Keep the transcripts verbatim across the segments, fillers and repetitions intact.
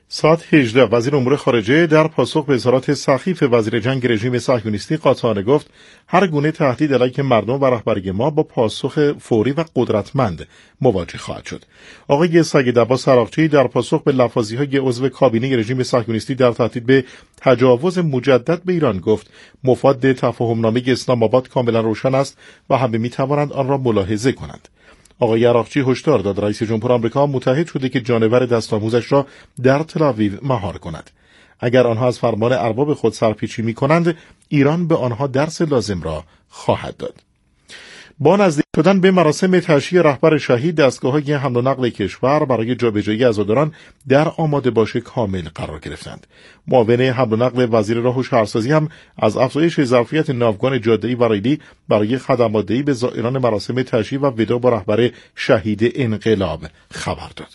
ساعت هجده وزیر امور خارجه در پاسخ به اظهارات سخیف وزیر جنگ رژیم صهیونیستی قاطعانه گفت هر گونه تهدید علیه مردم و رهبری ما با پاسخ فوری و قدرتمند مواجه خواهد شد. آقای سید عباس عراقچی در پاسخ به لفاظی‌های عضو کابینه رژیم صهیونیستی در تهدید به تجاوز مجدد به ایران گفت مفاد تفاهم‌نامه اسلام آباد کاملا روشن است و همه می‌توانند آن را ملاحظه کنند. آقای عراقچی هشدار داد رئیس جمهور آمریکا متحد شده که جانور دست‌آموزش را در تل‌آویو مهار کند. اگر آنها از فرمان ارباب خود سرپیچی می‌کنند، ایران به آنها درس لازم را خواهد داد. با نزدیک شدن به مراسم تشییع رهبر شهید، دستگاه‌های حمل و نقل کشور برای جابجایی عزاداران در آماده باش کامل قرار گرفتند. معاون حمل و نقل وزیر راه و شهرسازی هم از افزایش ظرفیت ناوگان جاده‌ای و ریلی برای خدمات دهی به زائران مراسم تشییع و وداع با رهبر شهید انقلاب خبر داد.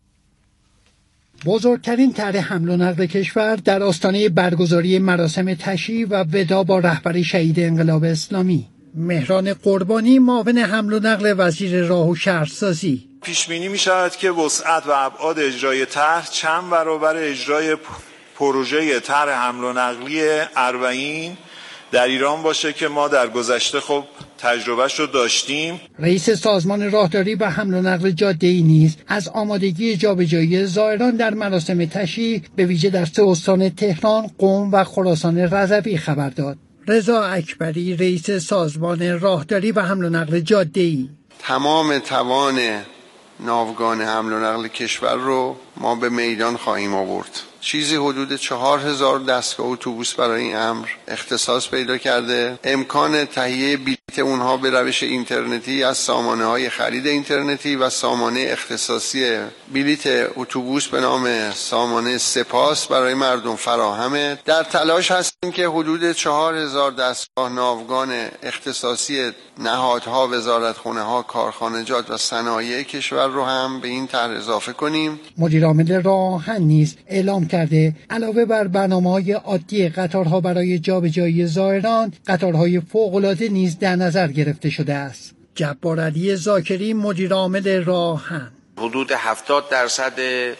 بزرگترین طرح حمل و نقل کشور در آستانه برگزاری مراسم تشییع و وداع با رهبر شهید انقلاب اسلامی. مهران قربانی، معاون حمل و نقل وزیر راه و شهرسازی: پیش بینی می شود که وسعت و ابعاد اجرای طرح چند برابر اجرای پروژه طرح حمل و نقلی اربعین در ایران باشه که ما در گذشته خب تجربهش رو داشتیم. رئیس سازمان راهداری و حمل و نقل جاده‌ای نیز از آمادگی جابجایی زائران در مراسم تشییع به ویژه در سه استان تهران، قم و خراسان رضوی خبر داد. رضا اکبری، رئیس سازمان راهداری و حمل و نقل جاده‌ای: تمام توان ناوگان حمل و نقل کشور رو ما به میدان خواهیم آورد. چیزی حدود چهار هزار دستگاه اتوبوس برای این امر اختصاص پیدا کرده. امکان تهیه بلیط اونها به روش اینترنتی از سامانه‌های خرید اینترنتی و سامانه اختصاصی بلیط اتوبوس به نام سامانه سپاس برای مردم فراهمه. در تلاش هستیم که حدود چهار هزار دستگاه ناوگان اختصاصی نهادها، وزارتخانه‌ها، کارخانجات و صنایع کشور رو هم به این طرح اضافه کنیم. مدیر عامل راه آهن نیز اعلام کرده علاوه بر برنامه‌های عادی قطارها برای جابجایی زائران، قطارهای فوق‌العاده نیز در نظر گرفته شده است. جبار علی ذاکری، مدیر عامل راه آهن: حدود هفتاد درصد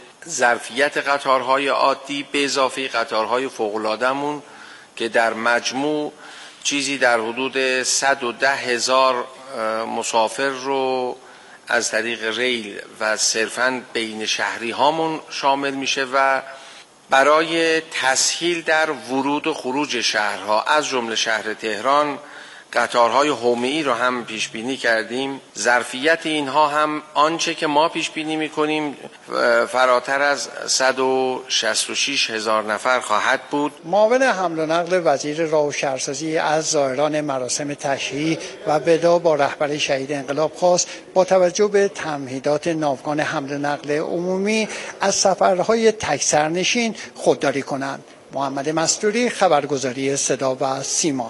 ظرفیت قطارهای عادی به اضافه قطارهای فوق‌العاده‌مون که در مجموع چیزی در حدود صد و ده هزار مسافر رو از طریق ریل و صرفاً بین شهری هامون شامل میشه و برای تسهیل در ورود و خروج شهرها از جمله شهر تهران قطارهای حومه‌ای رو هم پیش بینی کردیم. ظرفیت اینها هم آنچه که ما پیش بینی میکنیم فراتر از صد و شصت و شش هزار نفر خواهد بود. معاون حمل و نقل وزیر راه و شهرسازی از زائران مراسم تشییع و وداع با رهبر شهید انقلاب خواست با توجه به تمهیدات ناوگان حمل و نقل عمومی از سفرهای تک سرنشین خودداری کنند. محمد مستوری، خبرگزاری صدا و سیما.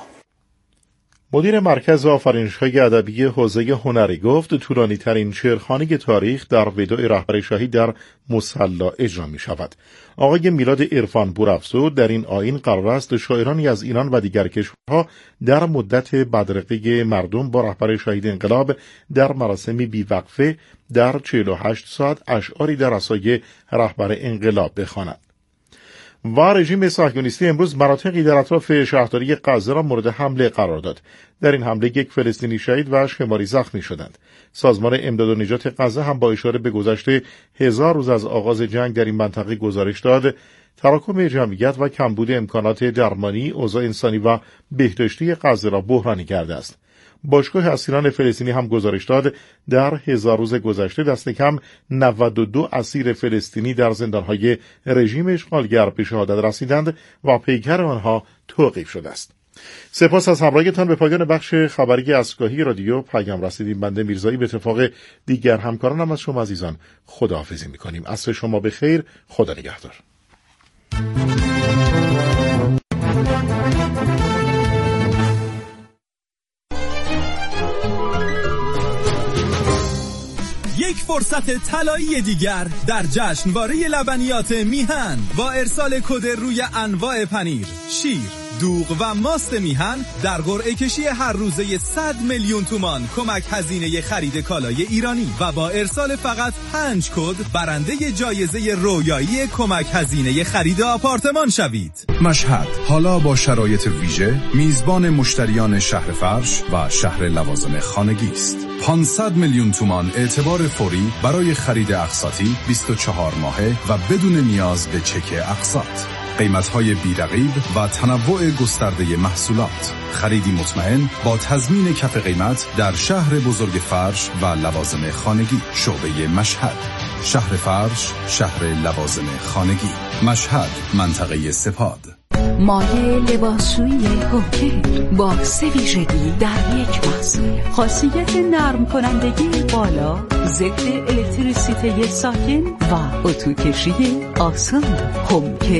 مدیر مرکز آفرینش‌های ادبی حوزه هنری گفت طولانی‌ترین شعرخوانی تاریخ در وداع رهبر شهید در مصلی اجرا می‌شود. آقای میلاد عرفان پورافزود در این آیین قرار است شاعرانی از ایران و دیگر کشورها در مدت بدرقه مردم با رهبر شهید انقلاب در مراسمی بیوقفه در چهل و هشت ساعت اشعاری در عصای رهبر انقلاب بخوانند. و رژیم صهیونیستی امروز مناطقی در اطراف شهرداری غزه را مورد حمله قرار داد. در این حمله یک فلسطینی شهید و شماری زخمی شدند. سازمان امداد و نجات غزه هم با اشاره به گذشته هزار روز از آغاز جنگ در این منطقه گزارش داد تراکم جمعیت و کمبود امکانات درمانی، اوضاع انسانی و بهداشتی غزه را بحرانی کرده است. باشگاه اسیران فلسطینی هم گزارش داد در هزار روز گذشته دست کم نود و دو اسیر فلسطینی در زندانهای رژیم اشغالگر به شهادت رسیدند و پیکر آنها توقیف شده است. سپاس از همراهیتان. به پایان بخش خبری اسکاهی رادیو پیام رسیدیم. بنده میرزایی به اتفاق دیگر همکارانم از شما عزیزان خداحافظی می‌کنیم. عصر شما بخیر. خدا نگهدار. یک فرصت طلایی دیگر در جشنواره لبنیات میهن با ارسال کد روی انواع پنیر، شیر دوغ و ماست میهن در قرعه کشی هر روزه صد میلیون تومان کمک هزینه خرید کالای ایرانی و با ارسال فقط پنج کد برنده جایزه رویایی کمک هزینه خرید آپارتمان شوید. مشهد حالا با شرایط ویژه میزبان مشتریان شهر فرش و شهر لوازم خانگی است. پانصد میلیون تومان اعتبار فوری برای خرید اقساطی بیست و چهار ماهه و بدون نیاز به چک اقساط. قیمت‌های بی‌رقیب و تنوع گسترده محصولات. خریدی مطمئن با تضمین کف قیمت در شهر بزرگ فرش و لوازم خانگی. شعبه مشهد، شهر فرش، شهر لوازم خانگی. مشهد، منطقه سپاد. مایه لباسشویی هوکر با سه ویژگی در یک محصول. خاصیت نرم کنندگی بالا، ضد الکتریسیته ساکن و اتوکشی آسان. هوکر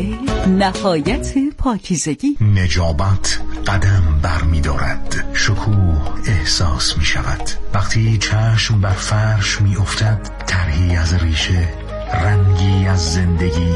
نهایت پاکیزگی. نجابت قدم بر می دارد، شکوه احساس می شود وقتی چشم بر فرش می افتد. طرحی از ریشه، رنگی از زندگی،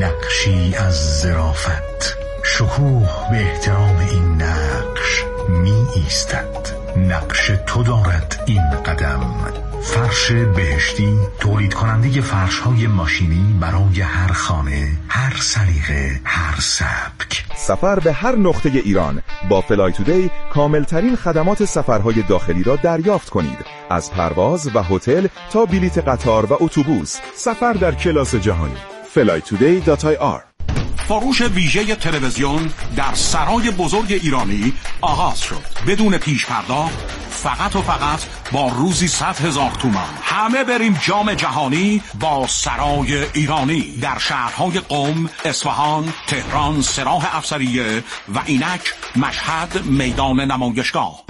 نقشی از ظرافت. شکوه به احترام این نقش می ایستد. نقش تو دارد این قدم. فرش بهشتی، تولید کننده فرش های ماشینی برای هر خانه، هر سلیقه، هر سبک. سفر به هر نقطه ایران با فلای تودی کاملترین خدمات سفرهای داخلی را دریافت کنید. از پرواز و هتل تا بلیت قطار و اتوبوس. سفر در کلاس جهانی. فلای تودی دات آی آر. فروش ویژه تلویزیون در سرای بزرگ ایرانی آغاز شد. بدون پیش پرداخت، فقط و فقط با روزی صد هزار تومان. همه بریم جام جهانی با سرای ایرانی در شهرهای قم، اصفهان، تهران، سراح افسریه و اینک مشهد میدان نمایشگاه.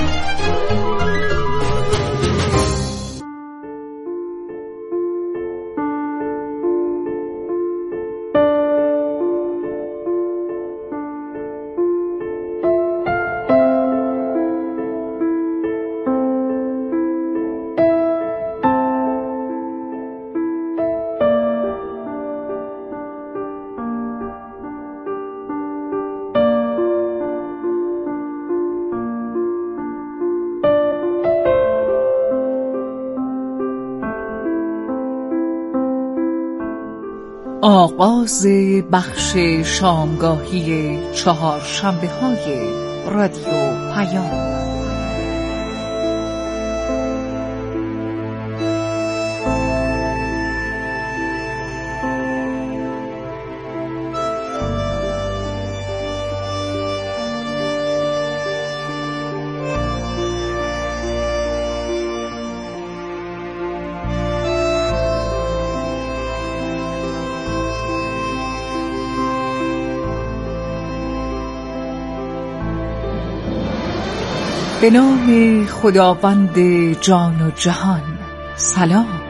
آغاز بخش شامگاهی چهارشنبه های رادیو پیام. به نام خداوند جان و جهان. سلام.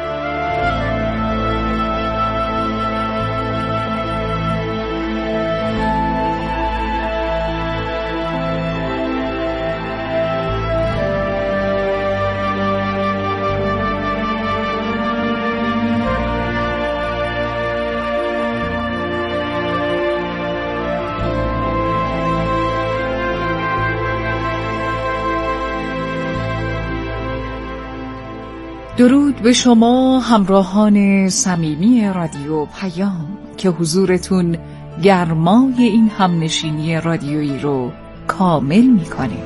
درود به شما همراهان صمیمی رادیو پیام که حضورتون گرمای این همنشینی رادیویی رو کامل میکنه.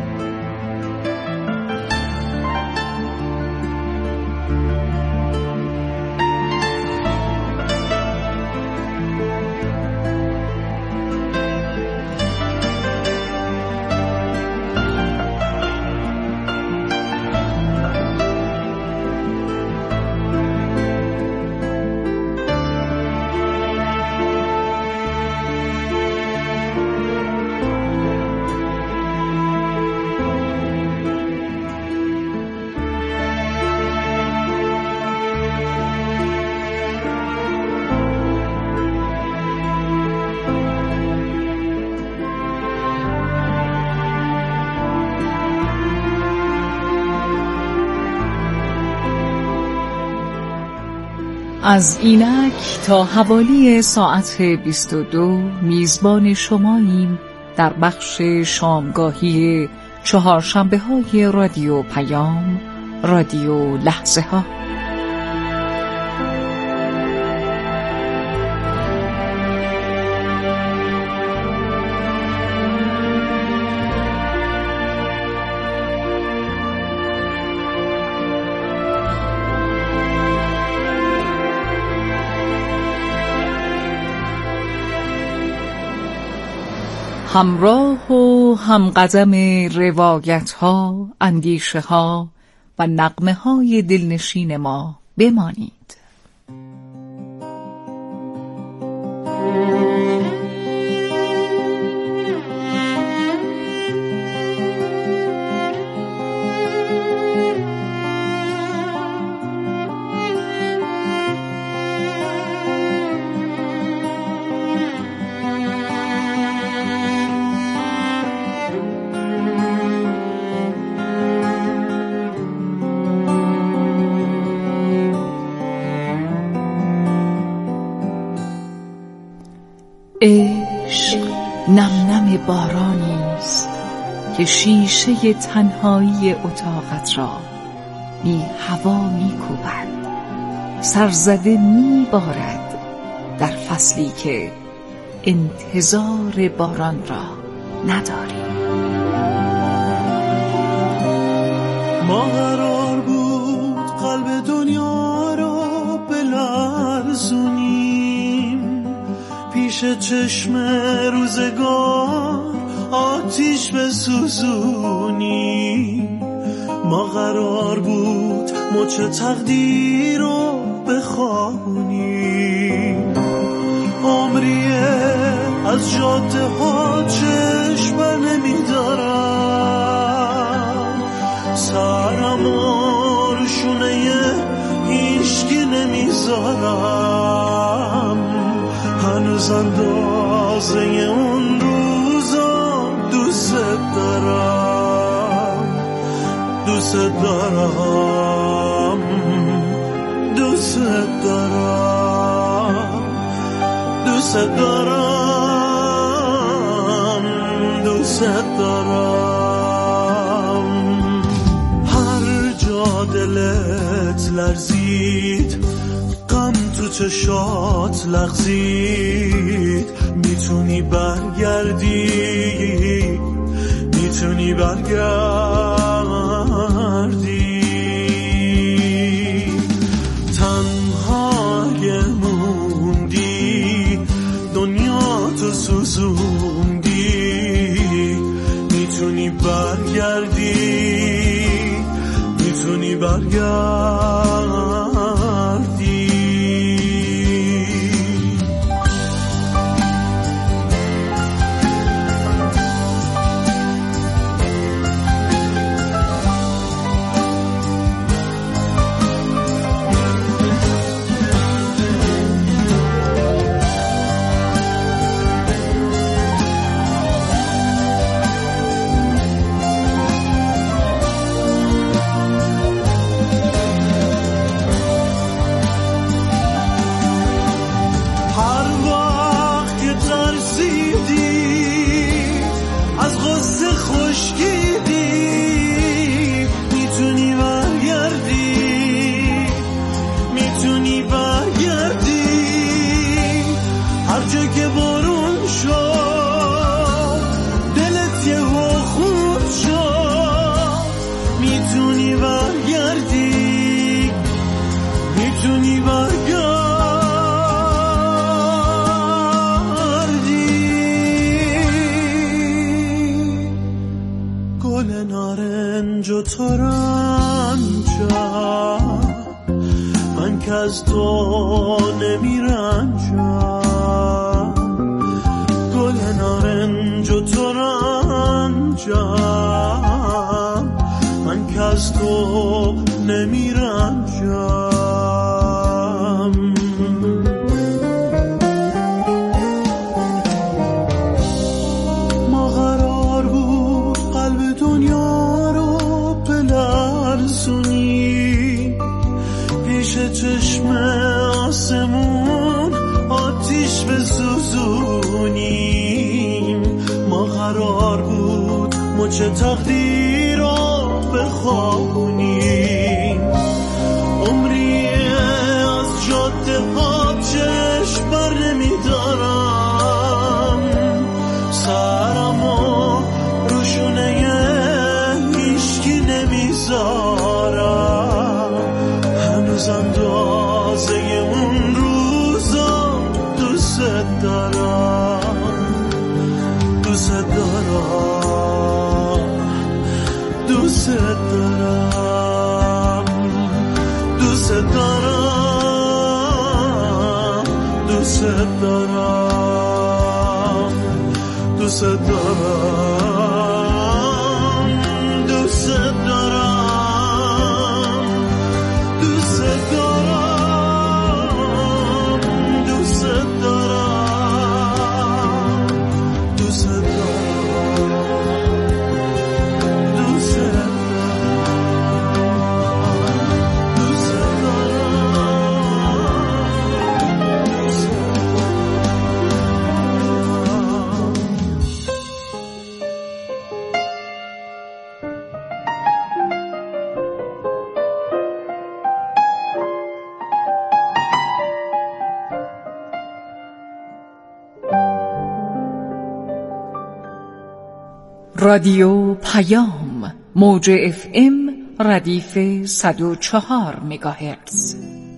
از اینک تا حوالی ساعت بیست و دو میزبان شماییم در بخش شامگاهی چهارشنبه های رادیو پیام، رادیو لحظه ها. همراه و همقدم روایت ها، اندیشه ها و نغمه های دلنشین ما بمانید. عشق نم نم بارانی است که شیشه تنهایی اتاقت را بی هوا می کوبد، سرزده می بارد در فصلی که انتظار باران را نداری. ما قرار بود قلب دنیا را بلرزونیم، پیش چشم روزگار آتیش بسوزونیم. ما قرار بود مچ تقدیر رو بخوابونیم، عمریه از جاده ها چشم بر نمیدارم، سرم و رشونه هیچکی نمیذارم، هنوز اندازه اون روزا دوست دارم، دوست دارم، دوست دارم، دوست دارم، دوست دارم. هر جا دلت لرزید، غم تو چشات لغزید، میتونی برگردی، میتونی برگردی. تنهای موندی، دنیا تو سوزوندی، میتونی برگردی، میتونی برگردی. من که از تو نمیرنجم، گل نارنج و ترنجم، من که از تو نمیرنجم. ما قرار بود قلب دنیا رو بلرزونی، پیش چشم آسمون چه تقدیر رو بخوانیم. عمری از جاده ها چشم بر نمیدارم، سرمو روشونه هیچکی نمیذارم. هنوز اندازه اون روزا دوست دارم، دوست دارم، دوست دارم، دوست دارم، دوست دارم، دوست دارم، دوست دارم، دوست دارم، دوست دارم، دوست رادیو پیام موج اف ام ردیف صد و چهار مگاهرتز.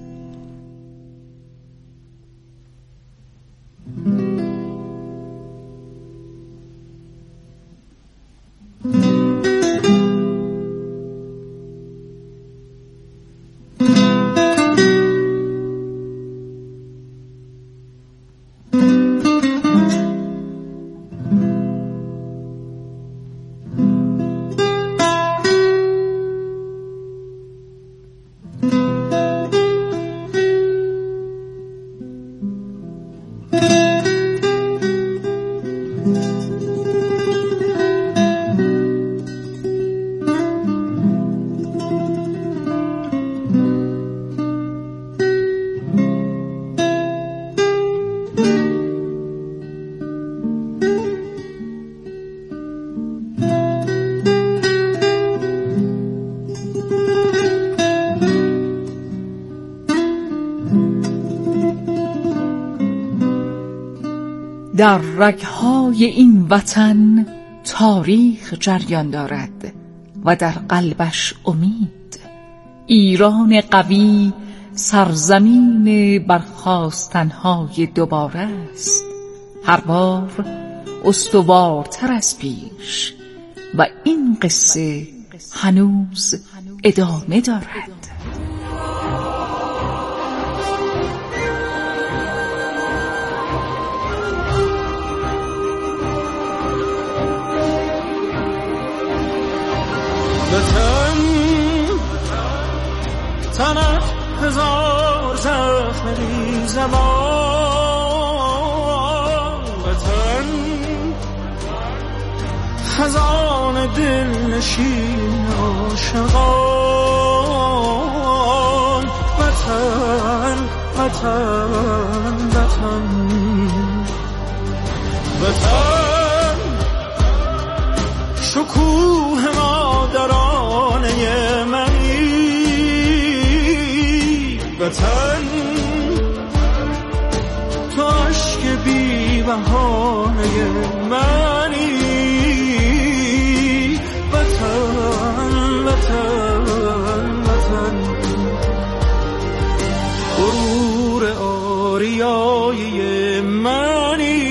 در رگ‌های این وطن تاریخ جریان دارد و در قلبش امید. ایران قوی سرزمین برخاستن‌های دوباره است، هر بار استوارتر از پیش و این قصه هنوز ادامه دارد. وطن تنت هزار زخم بی زبان، وطن خزان دل نشین عاشقان، وطن وطن وطن وطن شکوه مادرانه منی، وطن تو عشق بی بهانه منی، وطن وطن وطن غرور آریایی منی،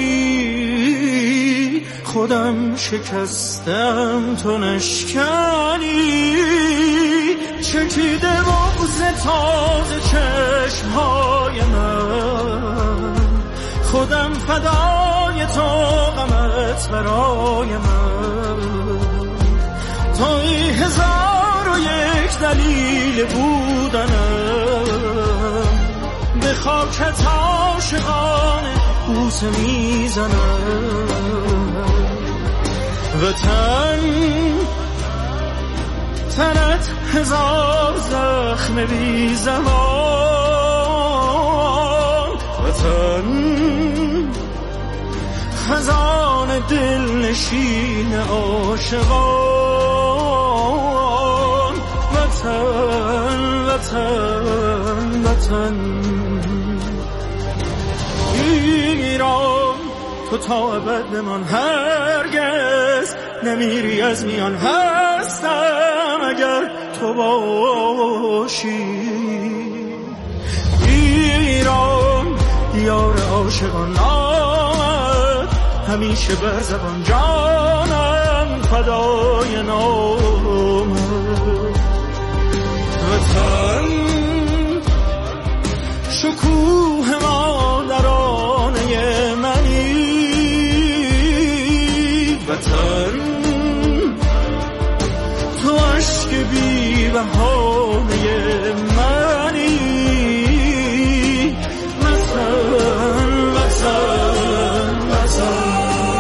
خودم شکستم تو نشکنی، چکیده بغض تازه چشمهای من، خودم فدای تو غمت برای من، توی هزار و یک دلیل بودنم، به خاکت عاشقانه بوسه میزنم. وطن تنت هزار زخم بی زمان، وطن خزان همه دل نشین عاشقان. وطن وطن وطن ایران، تو تا ابد بمان، هرگز نمیری از میان. هستم اگر تو باشی. ایران دیار عاشقان آمد، همیشه بر زبان جانم فدای نام. وطن شکوه مادرانه منی. وطن تو عشق بی بهانه منی. وطن وطن وطن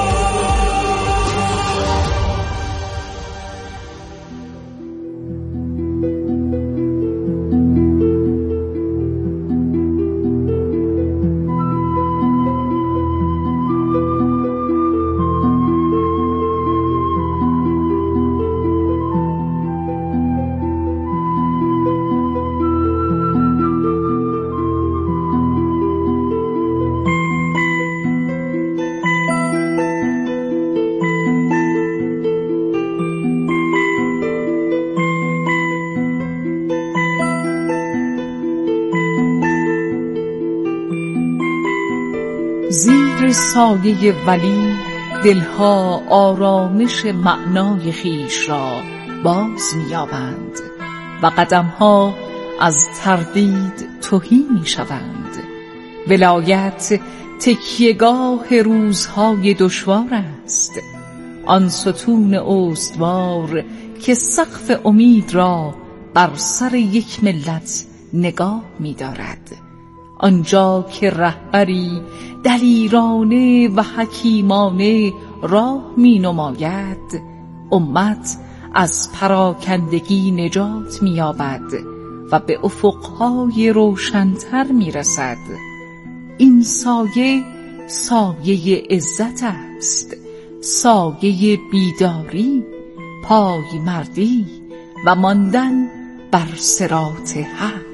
زیر سایه ولی دلها آرامش معنای خیش را باز می‌یابند و قدمها از تردید تهی می‌شوند. ولایت تکیه‌گاه روزهای دشوار است، آن ستون استوار که سقف امید را بر سر یک ملت نگاه می‌دارد. آنجا که رهبری دلیرانه و حکیمانه راه می نماید، امت از پراکندگی نجات می یابد و به افقهای روشن‌تر می رسد. این سایه سایه عزت است، سایه بیداری، پایمردی و ماندن بر صراط حق.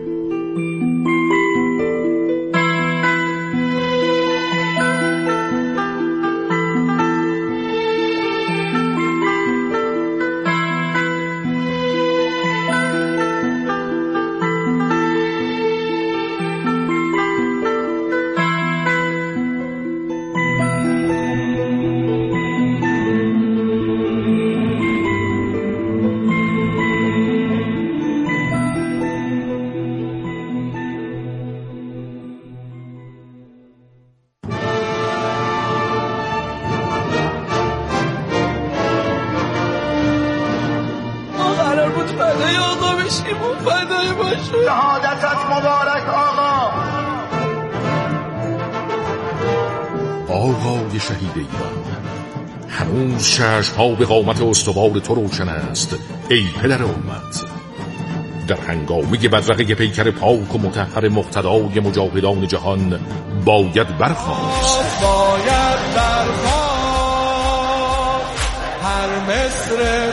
شهادتت مبارک آقا. آقای شهید ایران، هنوز چشم‌ها به قامت استوار تو روشن است ای پدر امت. در هنگامه بدرقه پیکر پاک و مطهر مقتدای مجاهدان جهان باید برخاست، باید برخاست. هر مصر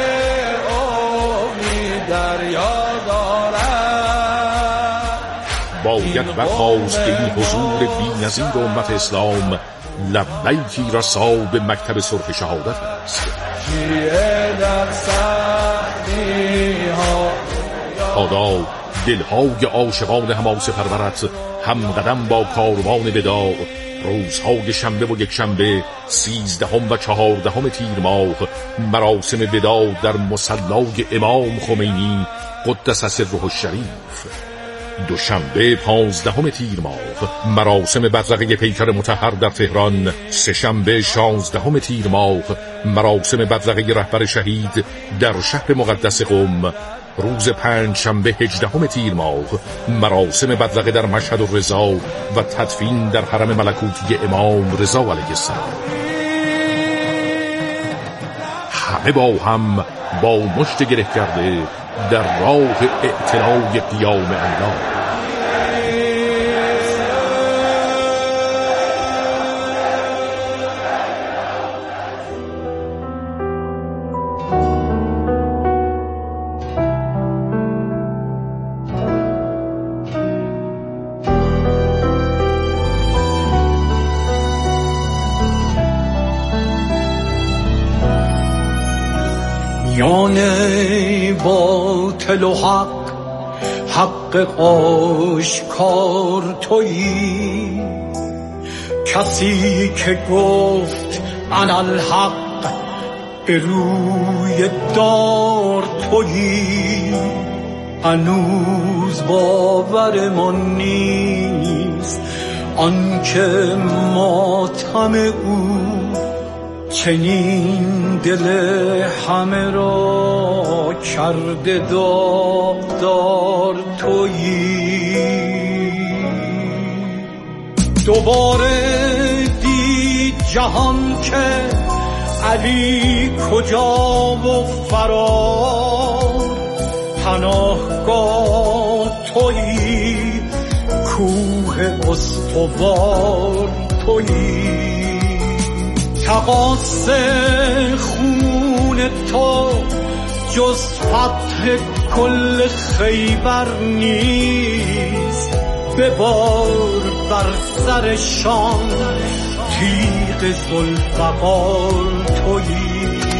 امید دریا باید برخاست که این حضور بی‌نظیر امت اسلام لبیکی رسا به مکتب سرخ شهادت است. خدا دلهای عاشقان حماس پرورت هم قدم با کاروان وداع روزهای شنبه و یک شنبه سیزدهم و چهاردهم تیر ماه مراسم وداع در مصلای امام خمینی قدس سره الشریف، دوشنبه پانزدهم تیر ماه مراسم بدرقه پیکر مطهر در تهران، سه‌شنبه شانزدهم تیر ماه مراسم بدرقه رهبر شهید در شهر مقدس قم، روز پنج شنبه هجدهم تیر ماه مراسم بدرقه در مشهد الرضا و تدفین در حرم ملکوتی امام رضا علیه السلام. همه با هم با مشت گره کرده در راه اعتنای قیام الله. میان باطل و حق حق آشکار تویی. کسی که گفت انا الحق به روی دار تویی. هنوز باورمان نیست آنکه ماتم او چنین دل همه را کرده داغدار تویی. دوباره دید جهان که علی کجا و فرار. پناهگاه تویی، کوه استوار تویی. تقاص خون تو جز فتح کل خیبر نیست. ببار بر سرشان تیغ ذوالفقار تویی.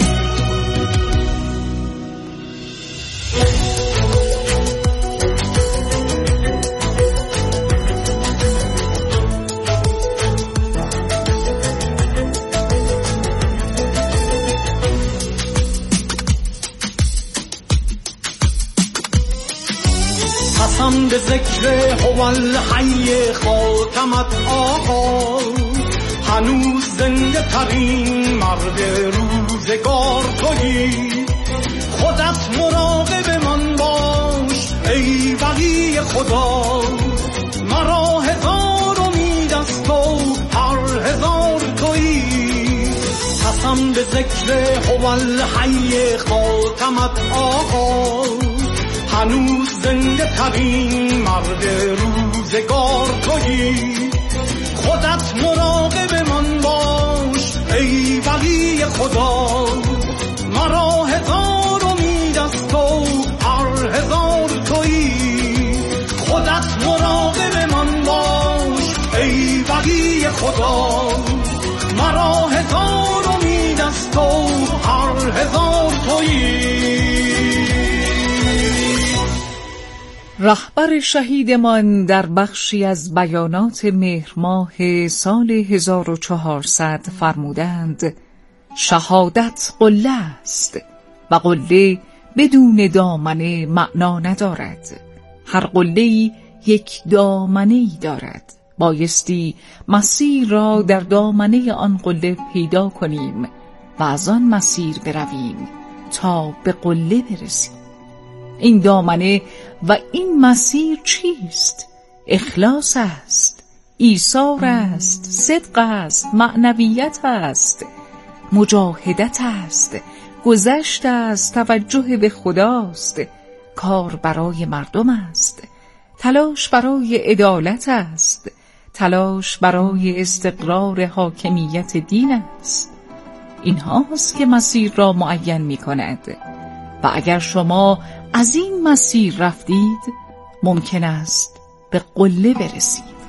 قسم به ذکر هو الحی خاتمت آقا. هنوز زنده ترین مرد روزگار تویی. خودت مراقب من باش ای ولی خدا. مرا هزار امید از تو هر هزار تویی. قسم به ذکر هو الحی خاتمت آقا. هنوز زنده ترین مرد روزگار تویی. خودت مراقب من باش ای ولی خدا. مرا هزار امید از تو هر هزار تویی. خودت مراقب من باش ای ولی خدا. مرا هزار امید از تو هر هزار تویی. رهبر شهیدمان در بخشی از بیانات مهر ماه سال هزار و چهارصد فرمودند: شهادت قله است و قله بدون دامنه معنا ندارد. هر قله‌ای یک دامنه‌ای دارد. بایستی مسیر را در دامنه آن قله پیدا کنیم و از آن مسیر برویم تا به قله برسیم. این دامنه و این مسیر چیست؟ اخلاص است، ایثار است، صدق است، معنویت است، مجاهدت است، گذشت است، توجه به خداست، کار برای مردم است، تلاش برای عدالت است، تلاش برای استقرار حاکمیت دین است. این هاست که مسیر را معین می کند و اگر شما از این مسیر رفتید ممکن است به قله برسید.